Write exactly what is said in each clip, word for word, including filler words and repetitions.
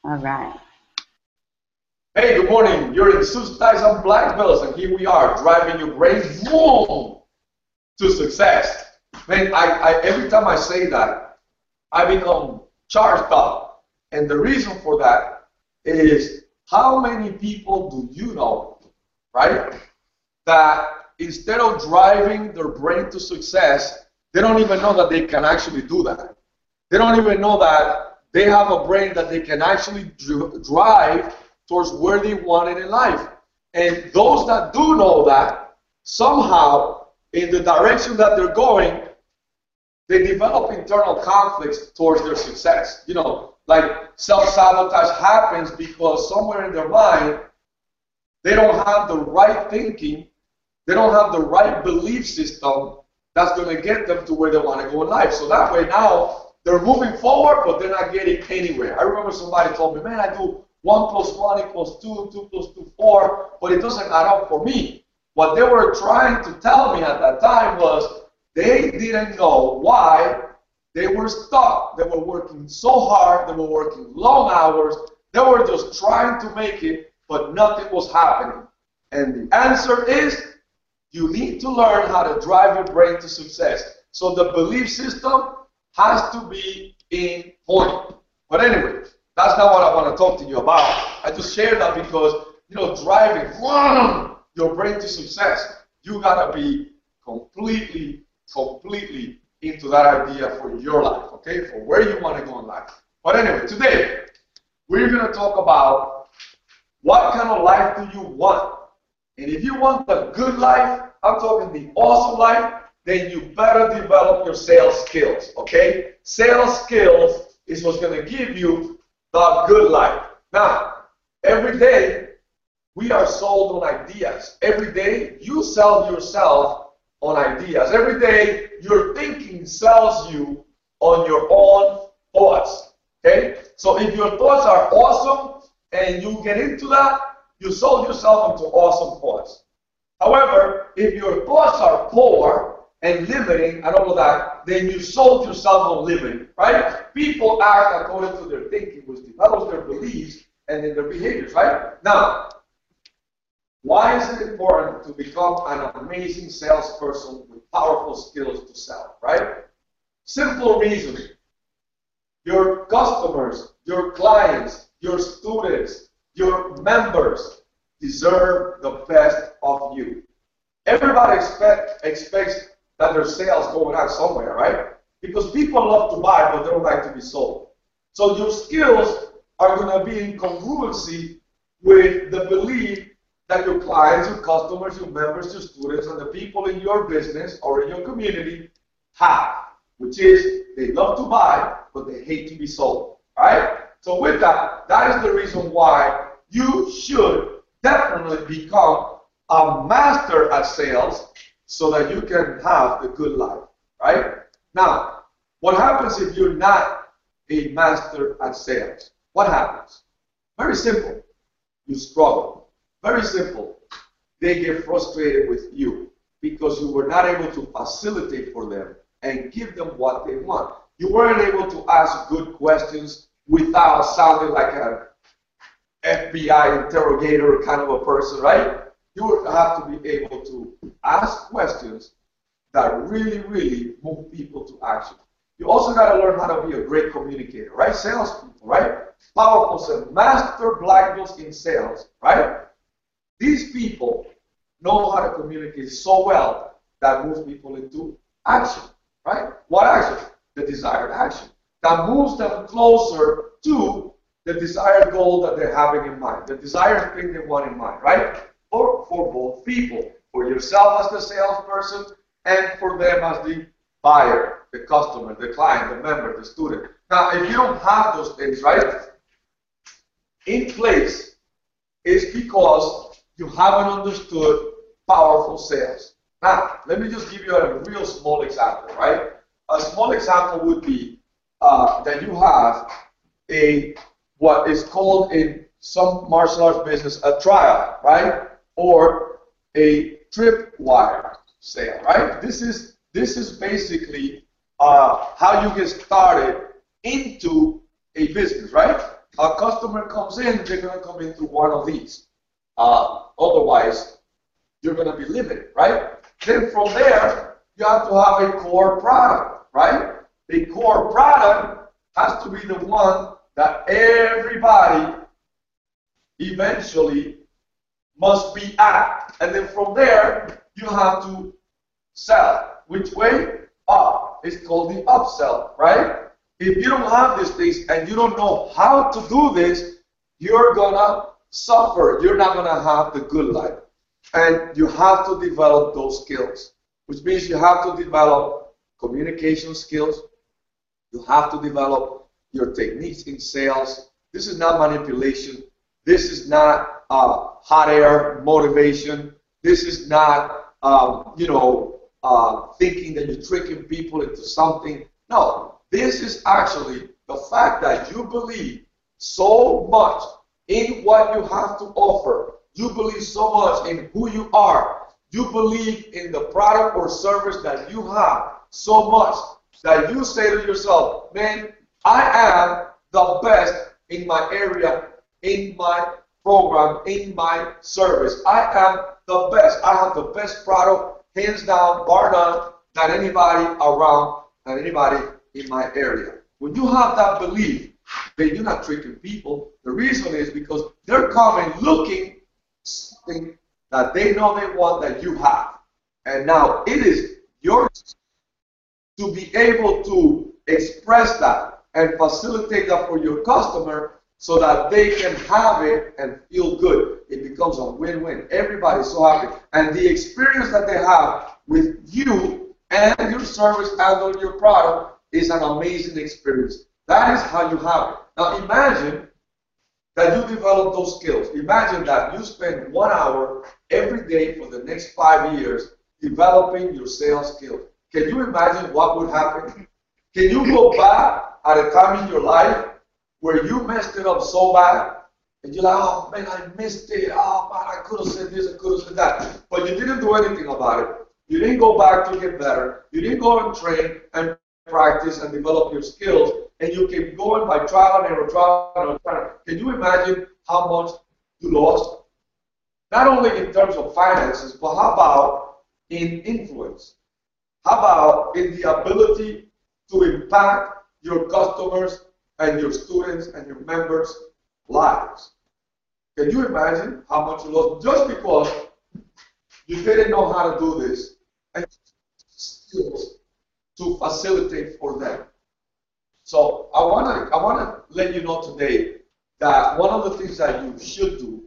All right. Hey, good morning. You're in Suits, Ties, and Black Belts, and here we are driving your brain boom to success. Man, I, I every time I say that, I become charged up, and the reason for that is how many people do you know, right? That instead of driving their brain to success, they don't even know that they can actually do that. They don't even know that they have a brain that they can actually dr- drive towards where they want it in life. And those that do know that, somehow, in the direction that they're going, they develop internal conflicts towards their success. You know, like self-sabotage happens because somewhere in their mind, they don't have the right thinking, they don't have the right belief system that's going to get them to where they want to go in life. So that way now, they're moving forward, but they're not getting anywhere. I remember somebody told me, man, I do one plus one equals two, two plus two, four, but it doesn't add up for me. What they were trying to tell me at that time was they didn't know why they were stuck. They were working so hard, they were working long hours, they were just trying to make it, but nothing was happening. And the answer is, you need to learn how to drive your brain to success. So the belief system has to be in point. But anyway, that's not what I want to talk to you about. I just share that because, you know, driving your brain to success, you got to be completely, completely into that idea for your life, okay, for where you want to go in life. But anyway, today, we're going to talk about what kind of life do you want? And if you want the good life, I'm talking the awesome life, then you better develop your sales skills, okay? Sales skills is what's going to give you the good life. Now, every day, we are sold on ideas. Every day, you sell yourself on ideas. Every day, your thinking sells you on your own thoughts, okay? So if your thoughts are awesome and you get into that, you sold yourself into awesome thoughts. However, if your thoughts are poor and limiting and all of that, then you sold yourself on limiting, right? People act according to their thinking, which develops their beliefs and then their behaviors, right? Now, why is it important to become an amazing salesperson with powerful skills to sell, right? Simple reason. Your customers, your clients, your students, your members deserve the best of you. Everybody expect, expects that there's sales going on somewhere, right? Because people love to buy, but they don't like to be sold. So your skills are going to be in congruency with the belief that your clients, your customers, your members, your students, and the people in your business or in your community have, which is they love to buy, but they hate to be sold, right? So with that, that is the reason why you should definitely become a master at sales so that you can have the good life, right? Now, what happens if you're not a master at sales? What happens? Very simple. You struggle. Very simple. They get frustrated with you because you were not able to facilitate for them and give them what they want. You weren't able to ask good questions without sounding like an F B I interrogator kind of a person, right? You would have to be able to ask questions that really, really move people to action. You also got to learn how to be a great communicator, right? Salespeople, right? Powerful sales, master black belts in sales, right? These people know how to communicate so well that moves people into action, right? What action? The desired action. That moves them closer to the desired goal that they're having in mind, the desired thing they want in mind, right? Or for both people, for yourself as the salesperson and for them as the buyer, the customer, the client, the member, the student. Now, if you don't have those things, right, in place, it's because you haven't understood powerful sales. Now, let me just give you a real small example, right? A small example would be uh, that you have a what is called in some martial arts business a trial, right? Or a tripwire sale, right? This is this is basically uh, how you get started into a business, right? a customer comes in, they're going to come in through one of these. Uh, otherwise, you're going to be limited, right? Then from there, you have to have a core product, right? The core product has to be the one that everybody eventually must be at. And then from there, you have to sell. Which way? Up. It's called the upsell, right? If you don't have these things and you don't know how to do this, you're going to suffer. You're not going to have the good life. And you have to develop those skills, which means you have to develop communication skills. You have to develop your techniques in sales. This is not manipulation. This is not uh, hot air motivation. This is not, um, you know, uh, thinking that you're tricking people into something. No, this is actually the fact that you believe so much in what you have to offer. You believe so much in who you are. You believe in the product or service that you have so much that you say to yourself, man, I am the best in my area, in my program, in my service. I am the best. I have the best product, hands down, bar none, than anybody around, than anybody in my area. When you have that belief, then you're not tricking people. The reason is because they're coming looking something that they know they want that you have. And now it is yours to be able to express that and facilitate that for your customer so that they can have it and feel good. It becomes a win-win. Everybody's so happy. And the experience that they have with you and your service and your product is an amazing experience. That is how you have it. Now imagine that you develop those skills. Imagine that you spend one hour every day for the next five years developing your sales skills. Can you imagine what would happen? Can you go back at a time in your life where you messed it up so bad and you're like, oh man, I missed it. Oh man, I could have said this, I could have said that. But you didn't do anything about it. You didn't go back to get better. You didn't go and train and practice and develop your skills. And you keep going by trial and error, trial and error. Can you imagine how much you lost? Not only in terms of finances, but how about in influence? How about in the ability to impact your customers and your students and your members' lives? Can you imagine how much you lost just because you didn't know how to do this and skills to facilitate for them? So I want to I want to let you know today that one of the things that you should do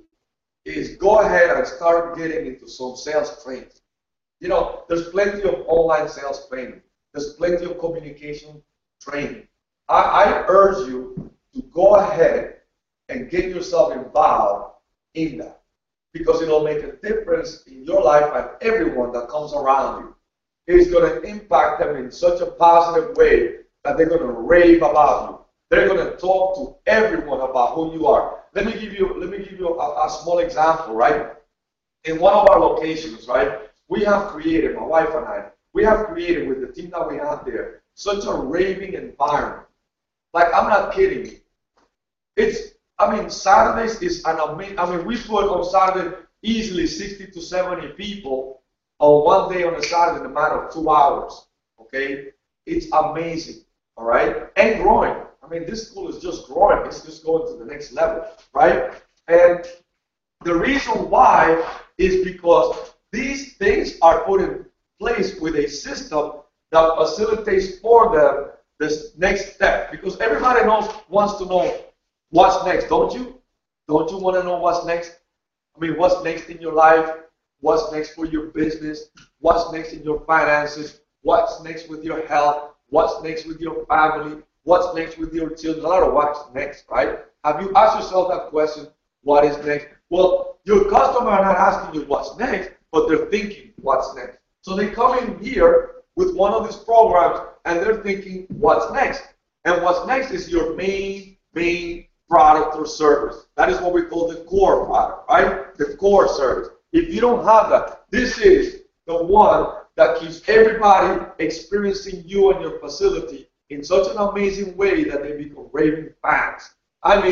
is go ahead and start getting into some sales training. You know, there's plenty of online sales training. There's plenty of communication training. I, I urge you to go ahead and get yourself involved in that because it'll make a difference in your life and everyone that comes around you. It's going to impact them in such a positive way that they're going to rave about you. They're going to talk to everyone about who you are. Let me give you, let me give you a, a small example, right? In one of our locations, right, we have created, my wife and I, we have created with the team that we have there, such a raving environment. Like, I'm not kidding you. It's, I mean, Saturdays is an amazing, I mean, we put on Saturday easily sixty to seventy people on one day on a Saturday in a matter of two hours, okay? It's amazing. All right, and growing. I mean, this school is just growing. It's just going to the next level, right? And the reason why is because these things are put in place with a system that facilitates for them this next step. Because everybody knows wants to know what's next, don't you? Don't you want to know what's next? I mean, what's next in your life? What's next for your business? What's next in your finances? What's next with your health? What's next with your family? What's next with your children? A lot of what's next, right? Have you asked yourself that question? What is next? Well, your customer are not asking you what's next, but they're thinking what's next. So they come in here with one of these programs and they're thinking what's next. And what's next is your main, main product or service. That is what we call the core product, right? The core service. If you don't have that, this is the one that keeps everybody experiencing you and your facility in such an amazing way that they become raving fans. I mean,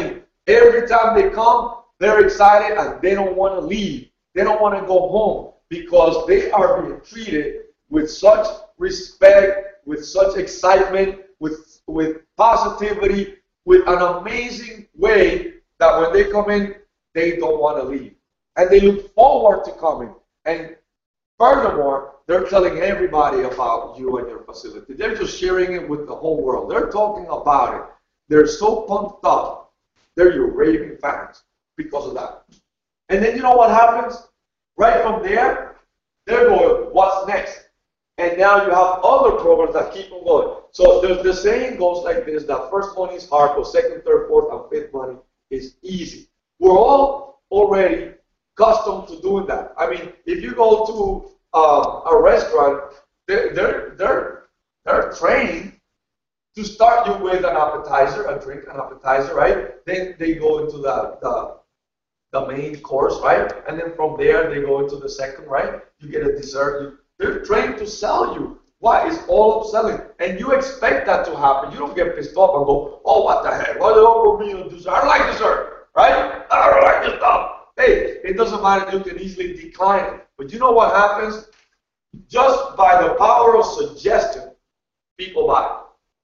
Every time they come, they're excited and they don't want to leave. They don't want to go home because they are being treated with such respect, with such excitement, with, with positivity, with an amazing way that when they come in, they don't want to leave. And they look forward to coming. And furthermore, they're telling everybody about you and your facility. They're just sharing it with the whole world. They're talking about it. They're so pumped up. They're your raving fans because of that. And then you know what happens? Right from there, they're going, what's next? And now you have other programs that keep on going. So the, the saying goes like this, that first money is hard, but second, third, fourth, and fifth money is easy. We're all already accustomed to doing that. I mean, if you go to um, a restaurant, they're, they're, they're, they're trained to start you with an appetizer, a drink, an appetizer, right? Then they go into the, the, the main course, right? And then from there, they go into the second, right? You get a dessert. You, they're trained to sell you. Why? It's all upselling. And you expect that to happen. You don't get pissed off and go, oh, what the heck? Why do you want me to dessert? I don't like dessert, right? I don't like this stuff. Hey, it doesn't matter. You can easily decline it. But you know what happens? Just by the power of suggestion, people buy.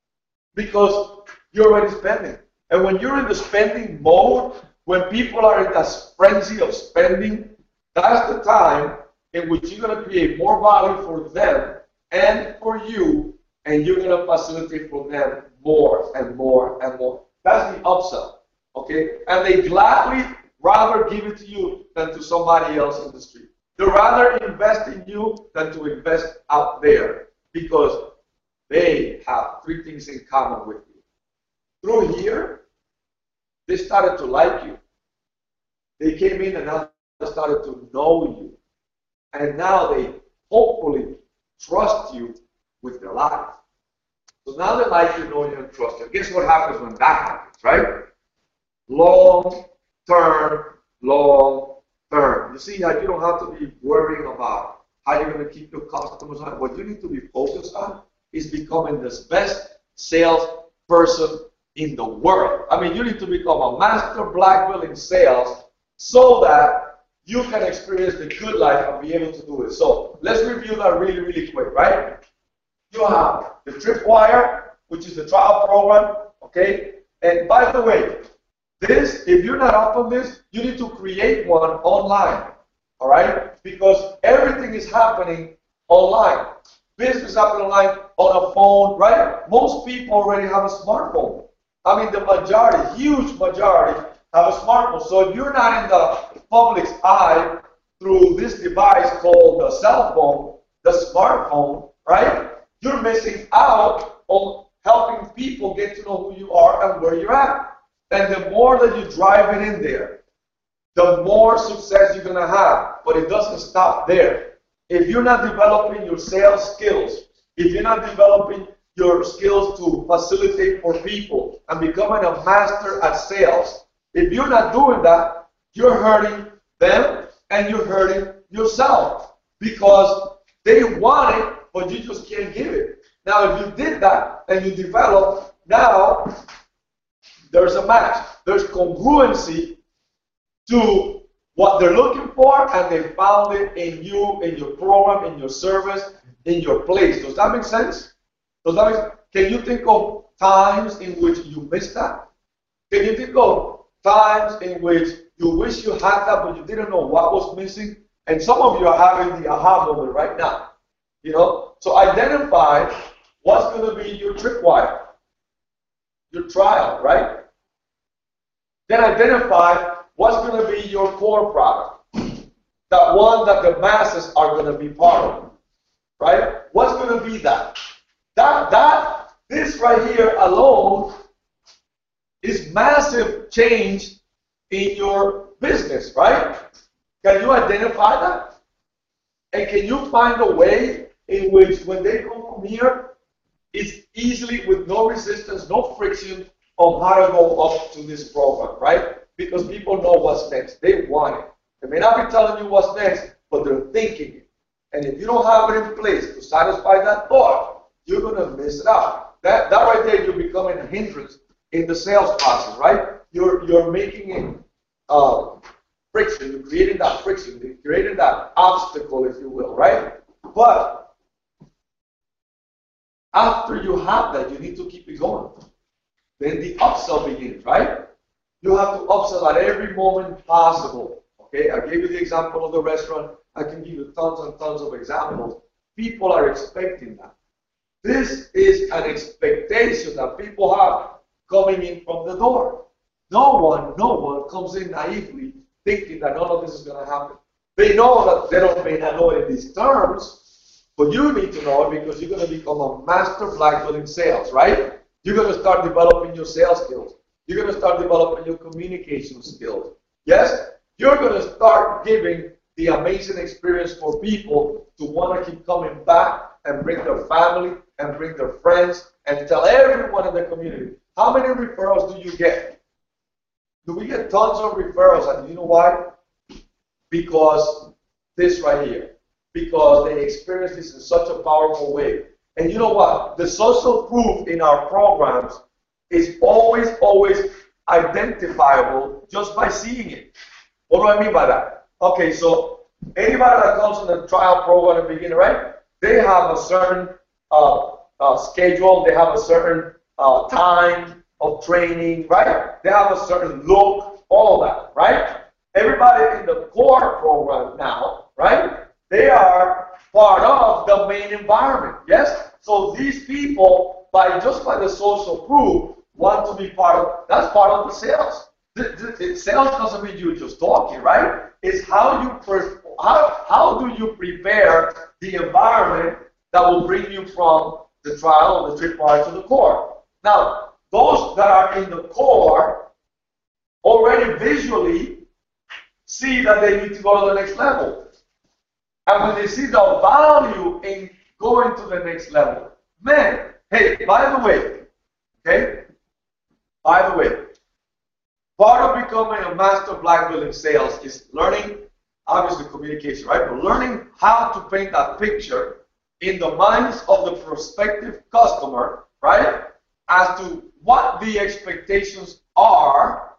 Because you're already spending. And when you're in the spending mode, when people are in that frenzy of spending, that's the time in which you're going to create more value for them and for you, and you're going to facilitate for them more and more and more. That's the upsell, okay? And they gladly rather give it to you than to somebody else in the street. They'd rather invest in you than to invest out there because they have three things in common with you. Through here, they started to like you. They came in and now they started to know you. And now they hopefully trust you with their lives. So now they like you, know you, and trust you. Guess what happens when that happens, right? Long term, long term. You see how you don't have to be worrying about how you're going to keep your customers on. What you need to be focused on is becoming the best sales person in the world. I mean, you need to become a master black belt in sales so that you can experience the good life and be able to do it. So let's review that really, really quick, right? You have the Tripwire, which is the trial program, okay? And by the way, this, if you're not up on this, you need to create one online, all right? Because everything is happening online. Business happening online, on a phone, right? Most people already have a smartphone. I mean, the majority, huge majority, have a smartphone. So if you're not in the public's eye through this device called the cell phone, the smartphone, right? You're missing out on helping people get to know who you are and where you're at. And the more that you drive it in there, the more success you're going to have. But it doesn't stop there. If you're not developing your sales skills, if you're not developing your skills to facilitate for people and becoming a master at sales, if you're not doing that, you're hurting them and you're hurting yourself because they want it, but you just can't give it. Now, if you did that and you develop, now there's a match. There's congruency to what they're looking for, and they found it in you, in your program, in your service, in your place. Does that make sense? Does that make sense? Can you think of times in which you missed that? Can you think of times in which you wish you had that, but you didn't know what was missing? And some of you are having the aha moment right now. You know? So identify what's going to be your tripwire, your trial, right? Then identify what's going to be your core product, that one that the masses are going to be part of, right? What's going to be that? That, that, this right here alone is massive change in your business, right? Can you identify that? And can you find a way in which when they come from here, it's easily with no resistance, no friction of how to go up to this program, right? Because people know what's next. They want it. They may not be telling you what's next, but they're thinking it. And if you don't have it in place to satisfy that thought, you're going to miss it out. That, that right there, you're becoming a hindrance in the sales process, right? you're you're making it uh, friction. You're creating that friction. You're creating that obstacle, if you will, right? But after you have that, you need to keep it going. Then the upsell begins, right? You have to upsell at every moment possible. Okay, I gave you the example of the restaurant. I can give you tons and tons of examples. People are expecting that. This is an expectation that people have coming in from the door. No one, no one comes in naively thinking that none of this is going to happen. They know that they don't may not know it in these terms, but you need to know it because you're going to become a master black belt in sales, right? You're going to start developing your sales skills. You're going to start developing your communication skills. Yes? You're going to start giving the amazing experience for people to want to keep coming back and bring their family and bring their friends and tell everyone in the community. How many referrals do you get? Do we get tons of referrals? And you know why? Because this right here. Because they experience this in such a powerful way. And you know what? The social proof in our programs is always, always identifiable just by seeing it. What do I mean by that? Okay, so anybody that comes in the trial program at the beginning, right? They have a certain uh, uh, schedule. They have a certain uh, time of training, right? They have a certain look, all of that, right? Everybody in the core program now, right? They are part of the main environment, yes? So these people, by just by the social proof, want to be part of, that's part of the sales. The, the, the sales doesn't mean you're just talking, right? It's how you, per, how, how do you prepare the environment that will bring you from the trial or the tripwire to the core. Now, those that are in the core already visually see that they need to go to the next level. And when they see the value in going to the next level, man, hey, by the way, okay, by the way, part of becoming a master black belt in sales is learning, obviously, communication, right? But learning how to paint that picture in the minds of the prospective customer, right? As to what the expectations are,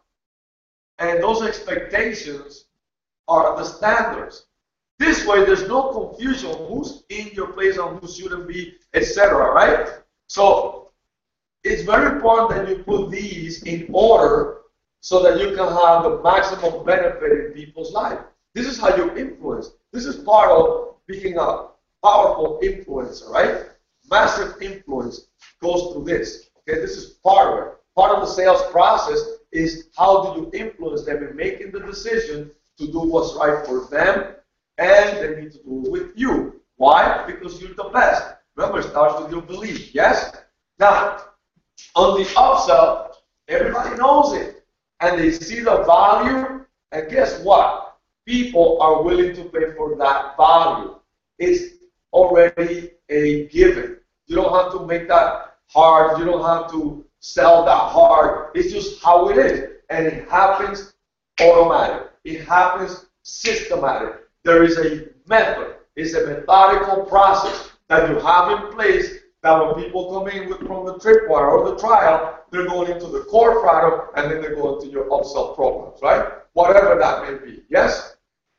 and those expectations are the standards. This way, there's no confusion on who's in your place and who shouldn't be, et cetera, right? So it's very important that you put these in order so that you can have the maximum benefit in people's life. This is how you influence. This is part of being a powerful influencer, right? Massive influence goes through this. Okay, this is part of it. Part of the sales process is how do you influence them in making the decision to do what's right for them, and they need to do it with you. Why? Because you're the best. Remember, it starts with your belief, yes? Now, on the upsell, everybody knows it, and they see the value, and guess what? People are willing to pay for that value. It's already a given. You don't have to make that hard. You don't have to sell that hard. It's just how it is, and it happens automatic. It happens systematic. There is a method. It's a methodical process that you have in place that when people come in with, from the tripwire or the trial, they're going into the core product and then they go into your upsell programs, right? Whatever that may be. Yes?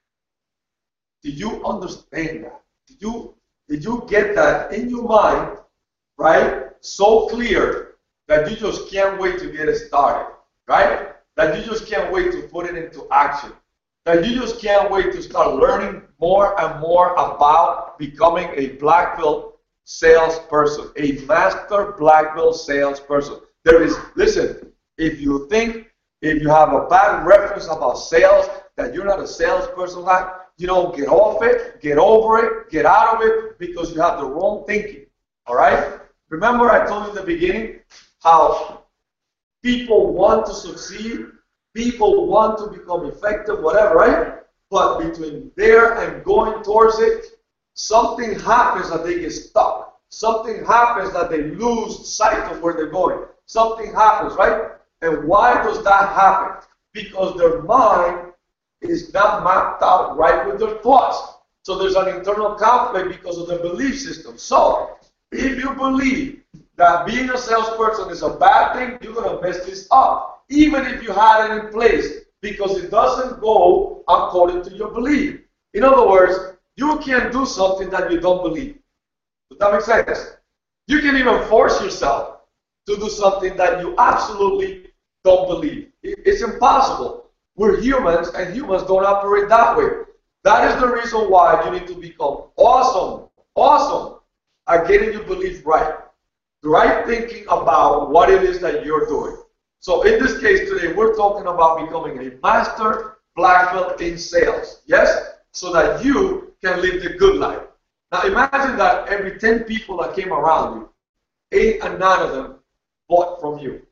Did you understand that? Did you, did you get that in your mind, right? So clear that you just can't wait to get it started, right? That you just can't wait to put it into action. That you just can't wait to start learning more and more about becoming a black belt salesperson, a master black belt salesperson. There is, listen, if you think, if you have a bad reference about sales, that you're not a salesperson, like, you know, get off it, get over it, get out of it, because you have the wrong thinking, all right? Remember I told you in the beginning how people want to succeed, people want to become effective, whatever, right? But between there and going towards it, something happens that they get stuck. Something happens that they lose sight of where they're going. Something happens, right? And why does that happen? Because their mind is not mapped out right with their thoughts. So there's an internal conflict because of their belief system. So if you believe that being a salesperson is a bad thing, you're going to mess this up. even if you had it in place, because it doesn't go according to your belief. In other words, you can't do something that you don't believe. Does that make sense? You can even force yourself to do something that you absolutely don't believe. It's impossible. We're humans, and humans don't operate that way. That is the reason why you need to become awesome, awesome at getting your belief right. Right thinking about what it is that you're doing. So in this case today, we're talking about becoming a master black belt in sales. Yes? So that you can live the good life. Now imagine that every ten people that came around you, eight and nine of them bought from you.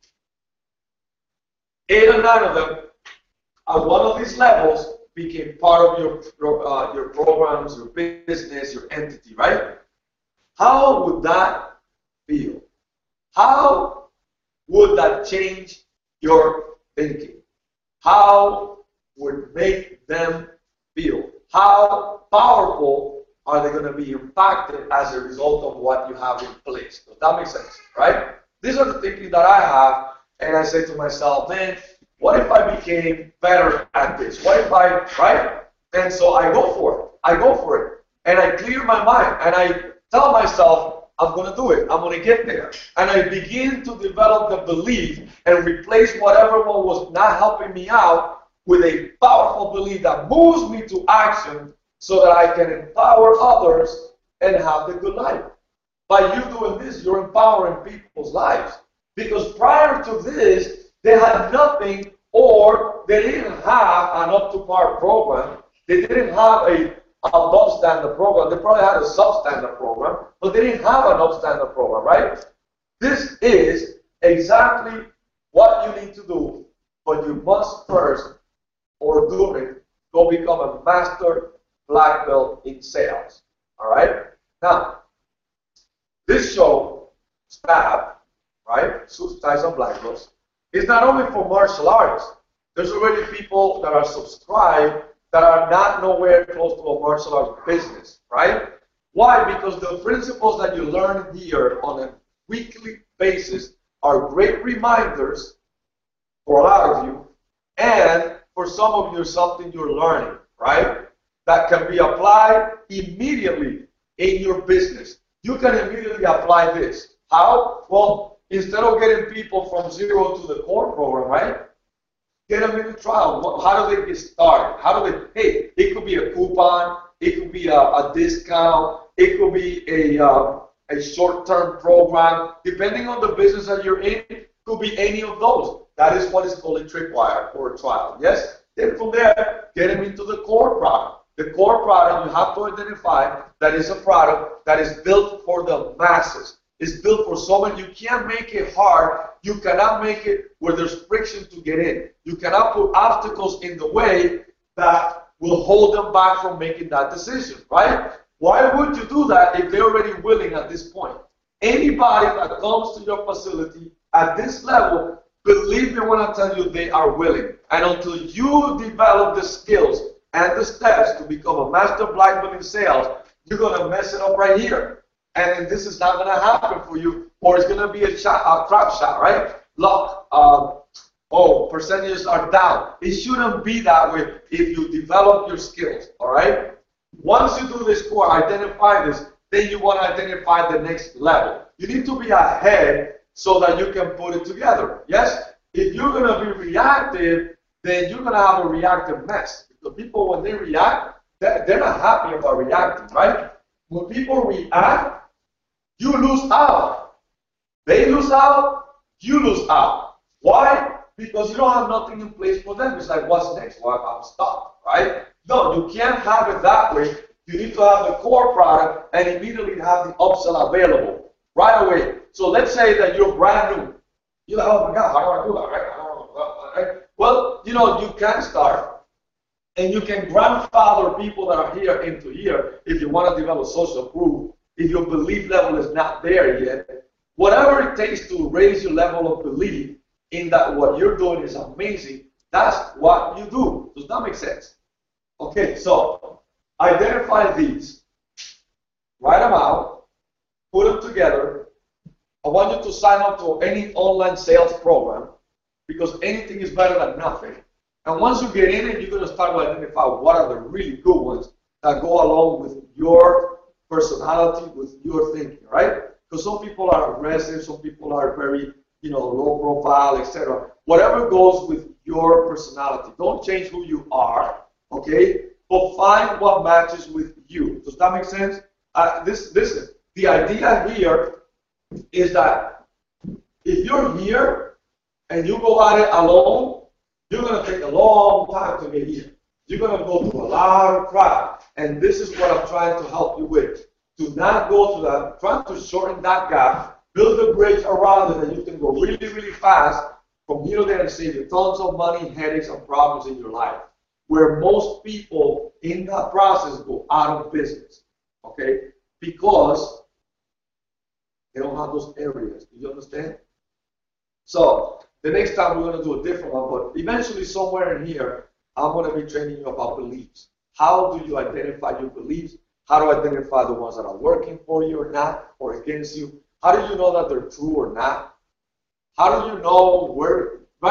Eight and nine of them, at one of these levels, became part of your, uh, your programs, your business, your entity, right? How would that feel? How would that change your thinking? How would it make them feel? How powerful are they going to be impacted as a result of what you have in place? Does that make sense, right? These are the thinking that I have, and I say to myself, man, what if I became better at this? What if I, right? And so I go for it. I go for it. And I clear my mind, and I tell myself, I'm going to do it. I'm going to get there. And I begin to develop the belief and replace whatever one was not helping me out with a powerful belief that moves me to action so that I can empower others and have the good life. By you doing this, you're empowering people's lives. Because prior to this, they had nothing, or they didn't have an up-to-par program. They didn't have a above standard program. They probably had a substandard program, but they didn't have an upstandard program, right? This is exactly what you need to do, but you must first, or do it, go become a master black belt in sales. All right? Now, this show, Stab, right? Suits, Ties, and Black Belts, is not only for martial arts. There's already people that are subscribed that are not nowhere close to a martial arts business, right? Why? Because the principles that you learn here on a weekly basis are great reminders for a lot of you, and for some of you, something you're learning, right? That can be applied immediately in your business. You can immediately apply this. How? Well, instead of getting people from zero to the core program, right? Get them in the trial. How do they get started? How do they, hey, it could be a coupon, it could be a, a discount, it could be a, uh, a short-term program. Depending on the business that you're in, it could be any of those. That is what is called a tripwire or a trial. Yes? Then from there, get them into the core product. The core product, you have to identify that is a product that is built for the masses. It's built for someone. You can't make it hard. You cannot make it where there's friction to get in. You cannot put obstacles in the way that will hold them back from making that decision, right? Why would you do that if they're already willing at this point? Anybody that comes to your facility at this level, believe me when I tell you they are willing. And until you develop the skills and the steps to become a master black belt in sales, you're going to mess it up right here. And this is not going to happen for you, or it's going to be a, shot, a crap shot, right? Luck, um, oh, percentages are down. It shouldn't be that way if you develop your skills, all right? Once you do this core, identify this, then you want to identify the next level. You need to be ahead so that you can put it together, yes? If you're going to be reactive, then you're going to have a reactive mess. The people, when they react, they're not happy about reacting, right? When people react, you lose out. They lose out, you lose out. Why? Because you don't have nothing in place for them. It's like, what's next? Well, I'm stuck, right? No, you can't have it that way. You need to have the core product and immediately have the upsell available right away. So let's say that you're brand new. You're like, oh my God, how do I do that, right? I don't know, right? Well, you know, you can start. And you can grandfather people that are here into here if you want to develop social proof. If your belief level is not there yet, whatever it takes to raise your level of belief in that what you're doing is amazing, that's what you do. Does that make sense? Okay, so identify these, write them out, put them together. I want you to sign up to any online sales program. because anything is better than nothing. And once you get in it, you're going to start to identify what are the really good ones that go along with your personality, with your thinking, right? Because some people are aggressive, some people are very, you know, low profile, et cetera. Whatever goes with your personality. Don't change who you are, okay? But find what matches with you. Does that make sense? Uh, this, listen, the idea here is that if you're here and you go at it alone, you're going to take a long time to get here. You're going to go through a lot of crap. And this is what I'm trying to help you with. Do not go through that. Trying to shorten that gap, build a bridge around it, and you can go really, really fast from here to there and save you tons of money, headaches, and problems in your life. Where most people in that process go out of business. Okay? Because they don't have those areas. Do you understand? So, the next time we're going to do a different one, but eventually somewhere in here, I'm going to be training you about beliefs. How do you identify your beliefs? How to identify the ones that are working for you or not, or against you? How do you know that they're true or not? How do you know where,